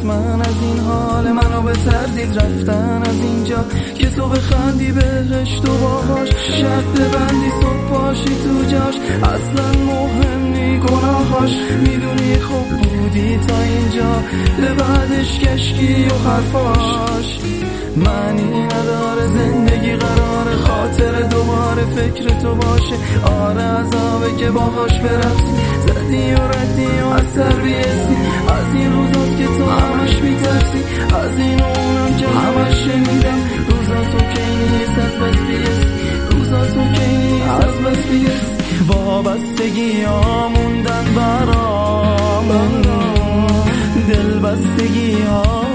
من از این حال منو به تردید رفتن از اینجا که تو بخندی بهش تو باهاش شب ببندی صبح پاشی تو جاش اصلا مهم نی گناهاش میدونی خوب بودی تا اینجا به بعدش کشکی و حرفاش معنی نداره زندگی قرار خاطر دوباره فکر تو باشه آره عذابه که باهاش برفتی زدی و ردی و از سر بیستی از این روزاست که تو همش میترسی از این و اونم که همش شنیدم روزا تو کی نیست از بس بیستی روزا تو کی نیست از بس بیستی وابستگی ها موندن برام دل بستگی ها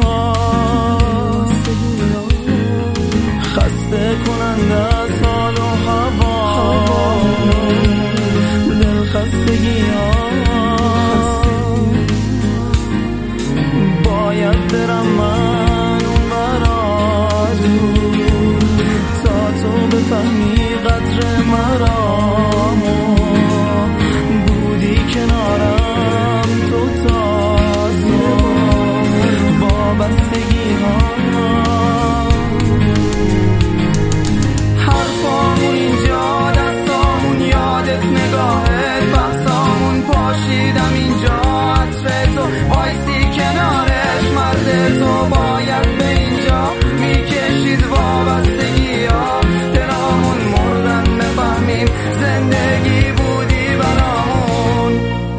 خسته کننده از حال و هوا دل خستگی ها باید برم من اون برا دور تا تو بفهمی قدر مرام بودی کنارم تو تازه وابستگی ها حرفامون اینجا دستامون یادت نگاهت بحثامون پاشیدم اینجا عطر تو وایسی کنارش مرد تو باید به اینجا میکشید وابستگی ها دلامون مردن بفهمیم زندگی بودی برامون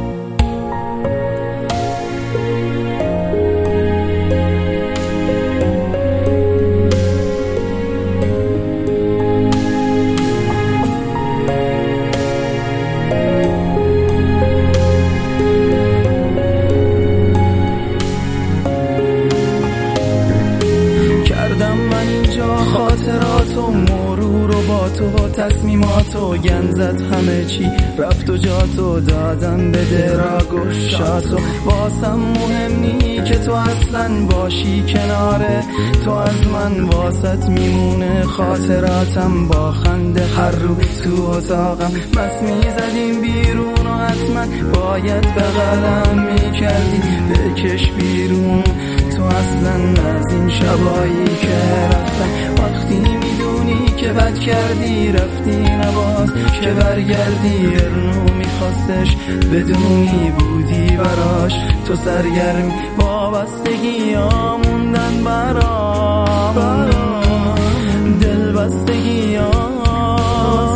خاطراتو مرور و با تو تصمیماتو گنزت همه چی رفت و جاتو دادم به درا گشاتو واسم مهم نی که تو اصلا باشی کناره تو از من واسط میمونه خاطراتم با خنده هر رو تو اتاقم بس میزدیم بیرون و حتما باید بغلم میکردی بکش بیرون تو اصلا از این شبایی که رفتن وقتی میدونی که بد کردی رفتی نباز که برگردی ارنو میخواستش بدونی بودی براش تو سرگرمی وابستگی ها موندن برام دل بستگی ها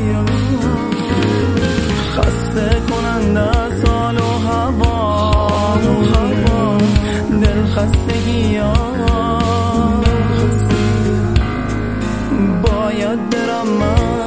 خسته کننده از حال و هوا دل خستگی ها باید برم من